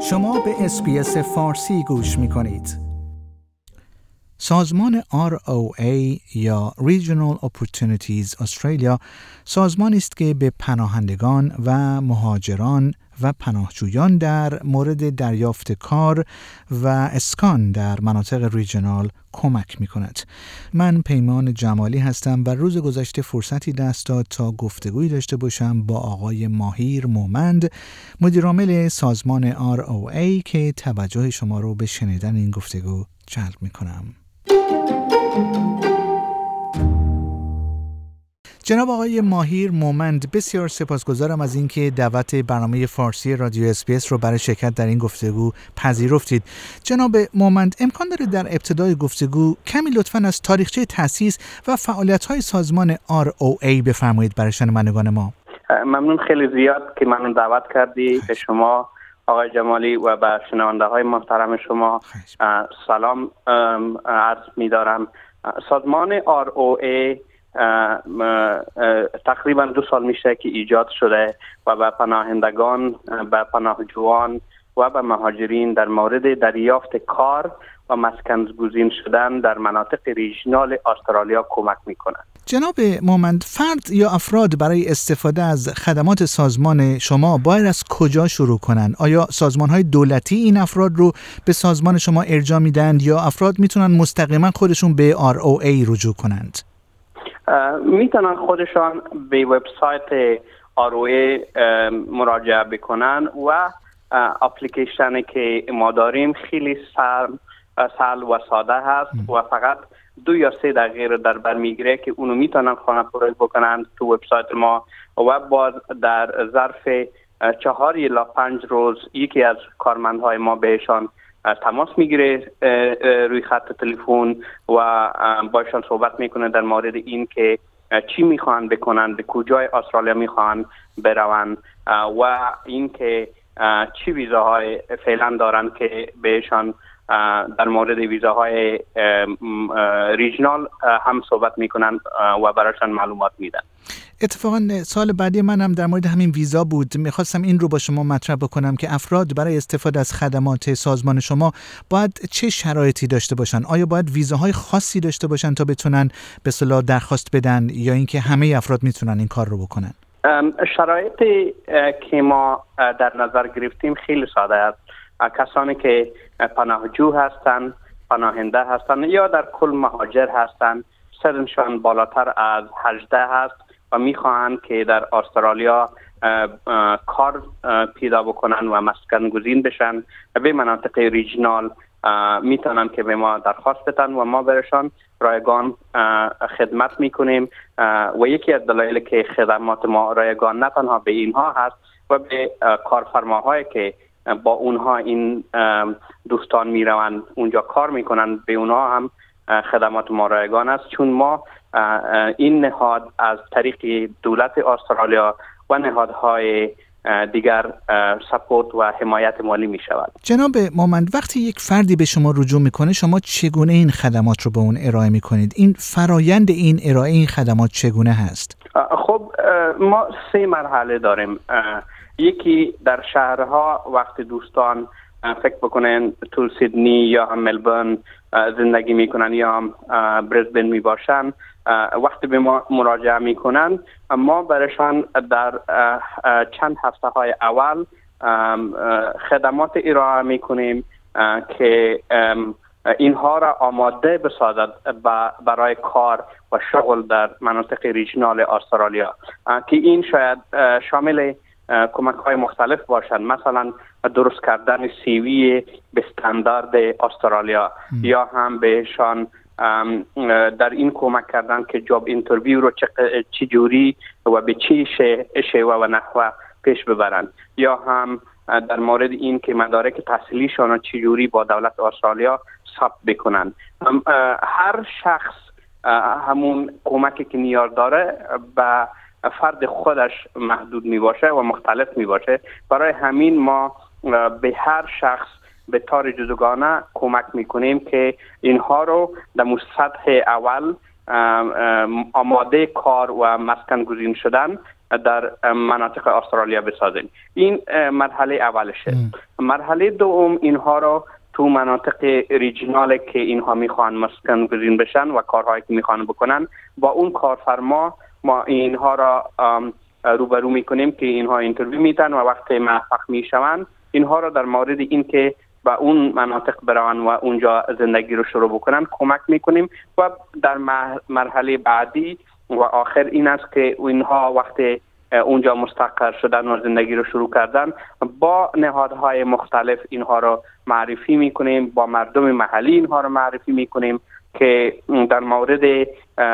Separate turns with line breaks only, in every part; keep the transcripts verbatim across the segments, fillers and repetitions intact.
شما به اس‌بی‌اس فارسی گوش می‌کنید. سازمان آر او ای یا Regional Opportunities Australia سازمانی است که به پناهندگان و مهاجران و پناهجویان در مورد دریافت کار و اسکان در مناطق ریجنال کمک می کند. من پیمان جمالی هستم و روز گذشته فرصتی دست داد تا گفتگویی داشته باشم با آقای ماهیر مومند، مدیرعامل سازمان آر او ای که توجه شما رو به شنیدن این گفتگو جلب می کنم. جناب آقای ماهیر مومند، بسیار سپاسگزارم از اینکه دعوت برنامه فارسی رادیو اس‌بی‌اس رو برای شرکت در این گفتگو پذیرفتید. جناب مومند، امکان داره در ابتدای گفتگو کمی لطفاً از تاریخچه تأسیس و فعالیت‌های سازمان آر او ای بفرمایید برای شنوندگان ما؟
ممنون خیلی زیاد که منو دعوت کردی. به شما آقای جمالی و به شنونده‌های محترم شما سلام عرض می‌دارم. سازمان آر او ای تقریبا دو سال میشه که ایجاد شده و به پناهندگان، به پناهجویان و به مهاجرین در مورد دریافت کار و مسکن‌گزین شدن در مناطق ریجنال استرالیا کمک میکنه.
جناب مومند، فرد یا افراد برای استفاده از خدمات سازمان شما باید از کجا شروع کنن؟ آیا سازمان‌های دولتی این افراد رو به سازمان شما ارجاع میدن یا افراد میتونن مستقیما خودشون به آر او ای رجوع کنند؟
میتونن خودشان به وبسایت آر او ای مراجعه بکنن و اپلیکیشنی که ما داریم خیلی سهل و ساده هست و فقط دو یا سه دقیقه در بر میگیره که اونو میتونن خانه‌پردازی بکنن تو وبسایت ما و باز در ظرف چهار الی پنج روز یکی از کارمندهای ما بهشان تماس میگیره روی خط تلفن و باشون صحبت میکنه در مورد این که چی میخوان بکنن، به کجای استرالیا میخوان برون و این که چی ویزاهای فعلا دارن که بهشان در مورد ویزاهای ریجنال هم صحبت میکنن و براشان معلومات میدن.
اتفاقا سال بعدی من هم در مورد همین ویزا بود. میخواستم این رو با شما مطرح بکنم که افراد برای استفاده از خدمات سازمان شما باید چه شرایطی داشته باشن؟ آیا باید ویزاهای خاصی داشته باشن تا بتونن به اصطلاح درخواست بدن یا اینکه همه افراد میتونن این کار رو بکنن؟
شرایطی که ما در نظر گرفتیم خیلی ساده است. کسانی که پناهجو هستن، پناهنده هستن یا در کل مهاجر هستن، سنشان بالاتر از هجده هست و میخواهند که در استرالیا کار پیدا بکنن و مسکن گزین بشن به مناطق ریجنال میتونن که به ما درخواست بدن و ما برشان رایگان خدمت میکنیم و یکی از دلایلی که خدمات ما رایگان نه تنها به اینها هست و به کارفرماهایی که با اونها این دوستان میروند اونجا کار میکنن به اونها هم خدمات ما رایگان است، چون ما این نهاد از طریق دولت استرالیا و نهادهای دیگر سپورت و حمایت مالی می شود.
جناب مومند، وقتی یک فردی به شما رجوع میکنه شما چگونه این خدمات رو به اون ارائه میکنید؟ این فرایند این ارائه این خدمات چگونه هست؟
خب ما سه مرحله داریم. یکی در شهرها وقتی دوستان فکر بکنن تو سیدنی یا هم ملبورن زندگی میکنن یا هم بریسبن میباشن، وقتی به ما مراجعه میکنن ما برشان در چند هفته های اول خدمات ارائه میکنیم که اینها را آماده بسازد برای کار و شغل در مناطق ریجنال استرالیا که این شاید شامل کمک های مختلف باشند، مثلا درست کردن سیوی به استاندارد استرالیا م. یا هم بهشان در این کمک کردن که جاب اینترویو رو چی جوری و به چی شیوه و نحوه پیش ببرند، یا هم در مورد این که مدارک تحصیلیشان رو چی جوری با دولت استرالیا ثبت بکنن. هر شخص همون کمکی که نیاز داره به فرد خودش محدود می باشه و مختلف می باشه. برای همین ما به هر شخص به طور جداگانه کمک می کنیم که اینها رو در سطح اول آماده کار و مسکن گزین شدن در مناطق استرالیا بسازیم. این مرحله اولشه. مرحله دوم اینها رو تو مناطق ریجنال که اینها میخوان مسکن گزین بشن و کارهایی که میخوان بکنن با اون کارفرما ما اینها را روبرو میکنیم که اینها اینترویو میدن و وقتی موفق میشوند اینها را در مورد این که با اون مناطق برن و اونجا زندگی رو شروع بکنن کمک میکنیم و در مرحله بعدی و آخر این است که اینها وقتی اونجا مستقر شدن و زندگی رو شروع کردن با نهادهای مختلف اینها رو معرفی میکنیم، با مردم محلی اینها رو معرفی میکنیم که در مورد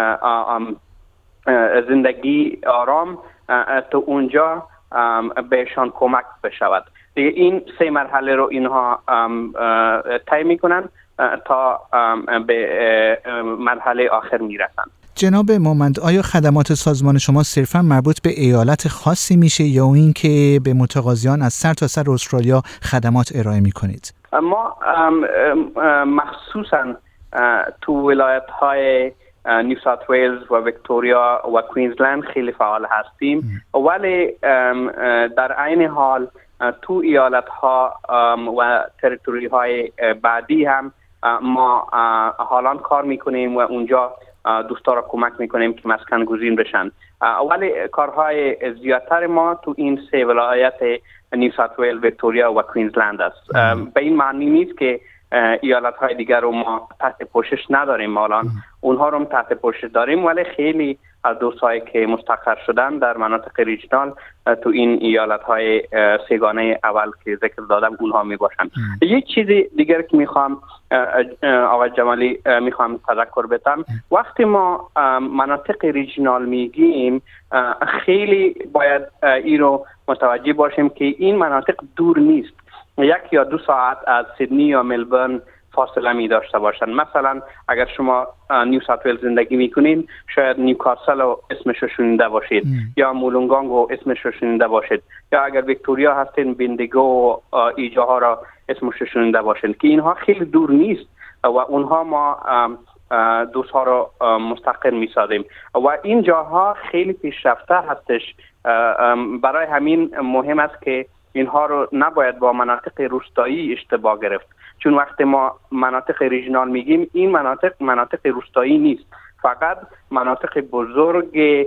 زندگی آرام تو اونجا بهشان کمک بشود. دیگه این سه مرحله رو اینها طی میکنن تا به مرحله آخر میرسن.
جناب مومند، آیا خدمات سازمان شما صرفا مربوط به ایالت خاصی میشه یا این که به متقاضیان از سر تا سر استرالیا خدمات ارائه میکنید؟
ما مخصوصا تو ولایت های نیو ساوت ویلز و ویکتوریا و کوینزلند خیلی فعال هستیم، ولی در عین حال تو ایالت ها و تریتوری های بعدی هم ما حالا کار میکنیم و اونجا دوستا را کمک میکنیم که مسکن گزین بشن. ولی کارهای زیادتر ما تو این سه ولایت نیو ساوت ویلز، ویکتوریا و کوینزلند است. به این معنی نیست که ایالت های دیگر رو ما تحت پوشش نداریم، الان اونها رو تحت پوشش داریم، ولی خیلی از دوستایی که مستقر شدن در مناطق ریجنال تو این ایالت های سگانه اول که ذکر دادم اونها می باشن. یک چیز دیگر که میخوام آقای جمالی میخوام تذکر بدم، وقتی ما مناطق ریجنال میگیم خیلی باید این رو متوجه باشیم که این مناطق دور نیست، یک یا دو ساعت از سیدنی یا ملبورن فاصله می داشته باشند. مثلا اگر شما نیو ساوت ویلز زندگی میکنین شاید نیوکاسل رو اسمش رو شنیده باشید ام. یا مولونگانگ رو اسمش رو شنیده باشید، یا اگر ویکتوریا هستین بندگو و ایجاها را اسمش رو شنیده باشید که اینها خیلی دور نیست و اونها ما دوستها رو مستقر می سازیم و این جاها خیلی پیشرفته هستش. برای همین مهم است که اینها رو نباید با مناطق روستایی اشتباه گرفت، چون وقتی ما مناطق ریجنال میگیم این مناطق مناطق روستایی نیست، فقط مناطق بزرگ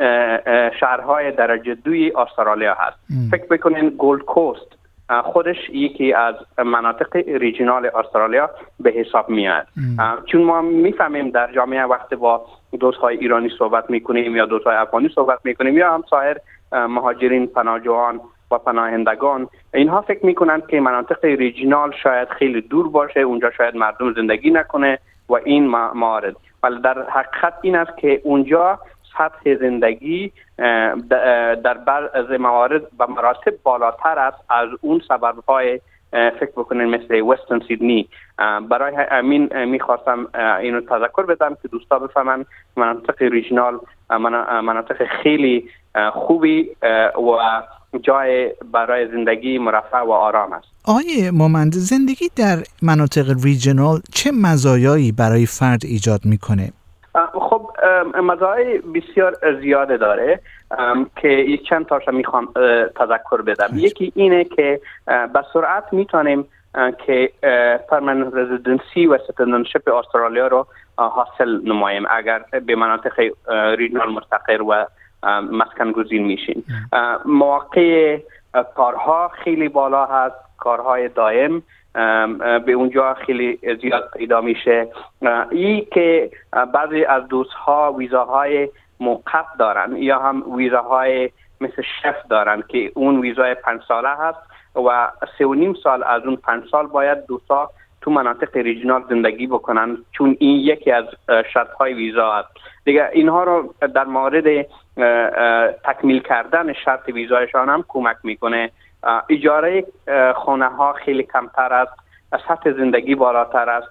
شهرهای درجه دوی استرالیا هست. ام. فکر بکنین گولد کوست خودش یکی از مناطق ریجنال استرالیا به حساب میاد، چون ما میفهمیم در جامعه وقتی با دوستهای ایرانی صحبت میکنیم یا دوستهای افغانی صحبت میکنیم یا هم سایر مهاجرین، پناهجویان و پناهندگان، اینها فکر میکنند که مناطق ریجنال شاید خیلی دور باشه، اونجا شاید مردم زندگی نکنه و این موارد، ولی در حقیقت این است که اونجا سطح زندگی در بعض موارد و مراتب بالاتر است از اون سبب‌های فکر بکنین مثل وسترن سیدنی. برای همین میخواستم اینو تذکر بدم که دوستا بفهمن مناطق ریجنال مناطق خیلی خوبی و جای برای زندگی مرفه و آرام است.
آقای مومند، زندگی در مناطق ریجنال چه مزایایی برای فرد ایجاد میکنه؟
خب مزایای بسیار زیاده داره که یک چند تاشا میخوام تذکر بدم. یکی اینه که به سرعت میتونیم که پرمننت رزیدنسی و سیتیزنشپ استرالیا رو حاصل نماییم اگر به مناطق ریجنال مستقر و مسکن گزین میشین. مواقع کارها خیلی بالا هست، کارهای دائم به اونجا خیلی زیاد پیدا میشه. این که بعضی از دوستها ویزاهای موقت دارن یا هم ویزاهای مثل شف دارن که اون ویزای پنج ساله هست و سه و نیم سال از اون پنج سال باید دوستا تو مناطق ریجنال زندگی بکنن، چون این یکی از شرطهای ویزا است. دیگه اینها رو در مورد تکمیل کردن شرط ویزایشان هم کمک میکنه. اجاره خانه ها خیلی کمتر است، سطح زندگی بالاتر است،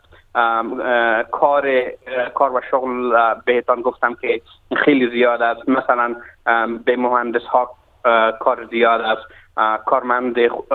کار کار و شغل بهتان گفتم که خیلی زیاد است. مثلا به مهندس ها کار زیاد است، کارمند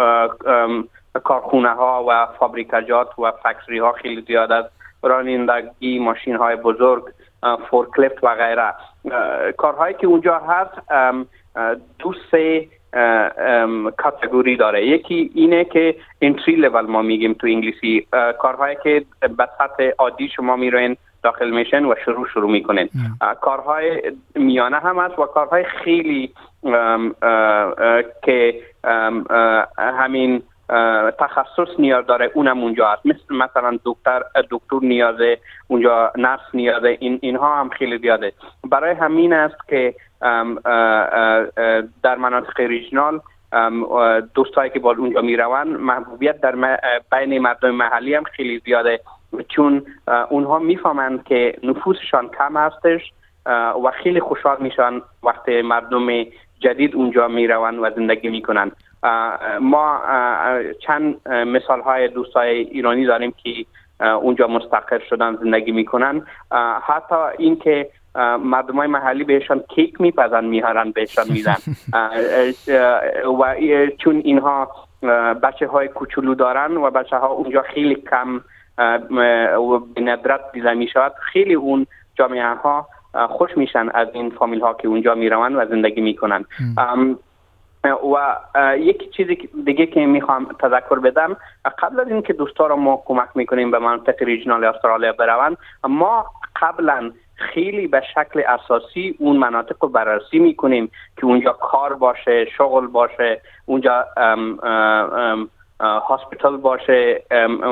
کارخونه ها و فابریکاجات و فکتری ها خیلی زیاد است، رانندگی ماشین های بزرگ، فورکلیفت و غیره. کارهایی که اونجا هست دو سه کاتگوری داره. یکی اینه که انتری لول ما میگیم تو انگلیسی، کارهایی که به سطح عادی شما میروین داخل میشن و شروع شروع میکنن. کارهای میانه هم هست و کارهای خیلی ام ام که ام همین تخصص نیاز داره اونم اونجا هست، مثل مثلا دکتر دکتر نیازه اونجا، نرس نیازه، این اینها هم خیلی زیاده. برای همین است که در مناطق ریجنال دوستایی که با اونجا میرون محبوبیت در بین مردم محلی هم خیلی زیاده، چون اونها میفهمند که نفوسشان کم هستش و خیلی خوشحال میشن وقتی مردم جدید اونجا میرون و زندگی میکنن. ما چند مثال های دوستای ایرانی داریم که اونجا مستقر شدن زندگی میکنن، حتی این که مردم های محلی بهشان کیک میپزن میارن بهشان میدن و چون اینها بچه های کوچولو دارن و بچه ها اونجا خیلی کم و به ندرت دیده میشود، خیلی اون جامعه ها خوش میشن از این فامیل ها که اونجا میرون و زندگی میکنن. و یک چیزی دیگه که میخوام تذکر بدم، قبل از اینکه دوستا را ما کمک میکنیم به منطقه ریجنال استرالیا بروند، ما قبلا خیلی به شکل اساسی اون مناطق رو بررسی میکنیم که اونجا کار باشه، شغل باشه، اونجا ام ام هاسپیتال باشه،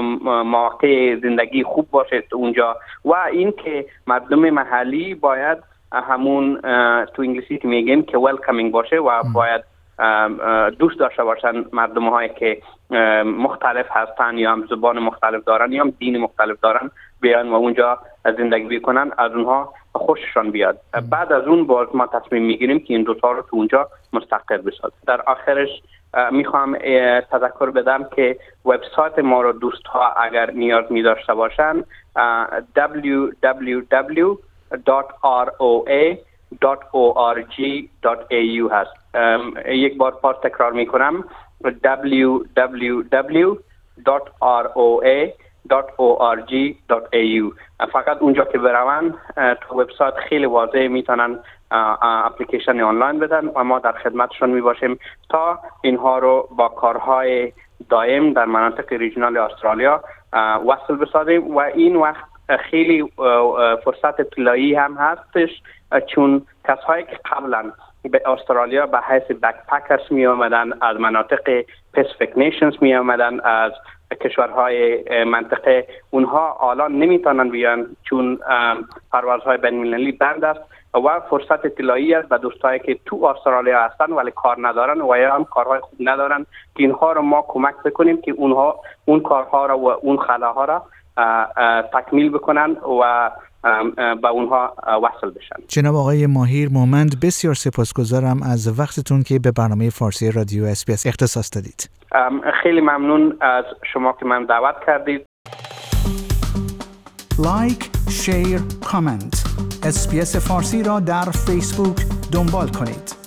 مواقع زندگی خوب باشه اونجا، و این که مردم محلی باید همون تو انگلیسی که میگیم که ویلکامینگ باشه و باید دوست داشته باشن مردم هایی که مختلف هستن یا هم زبان مختلف دارن یا هم دین مختلف دارن بیان و اونجا زندگی بکنن، از اونها خوششان بیاد. بعد از اون باز ما تصمیم میگیریم که این دوتا رو تو اونجا مستقر بسازیم. در آخرش میخوام تذکر بدم که وبسایت ما رو دوست ها اگر نیاز می داشته باشن دبلیو دبلیو دبلیو دات آر او ای دات او آر جی دات ای یو هست. یک بار باز تکرار میکنم دبلیو دبلیو دبلیو دات آر او ای دات او آر جی دات ای یو. فقط اونجا که برون تو وبسایت خیلی واضح میتونن اپلیکیشن آنلاین بدن و ما در خدمتشون میباشیم تا اینها رو با کارهای دائم در مناطق ریجنال استرالیا وصل بسازیم. و این وقت خیلی فرصت طلایی هم هستش، چون کسایی که قبلا به استرالیا به حیث بکپکرز می آمدن، از مناطق پسیفیک نیشنز می آمدن، از کشورهای منطقه، اونها الان نمیتونن بیان چون پروازهای بین المللی بند است و فرصت طلایی است به دوستایی که تو استرالیا هستن ولی کار ندارن و یا هم کارهای خوب ندارن که اینها رو ما کمک بکنیم که اونها اون کارها را و اون خلاها را تکمیل بکنن و با اونها وصل بشن.
جناب آقای ماهیر مومند، بسیار سپاسگزارم از وقتتون که به برنامه فارسی رادیو اس بی اس اختصاص دادید.
خیلی ممنون از شما که من دعوت کردید.
لایک، شیر، کامنت. اس بی اس فارسی را در فیسبوک دنبال کنید.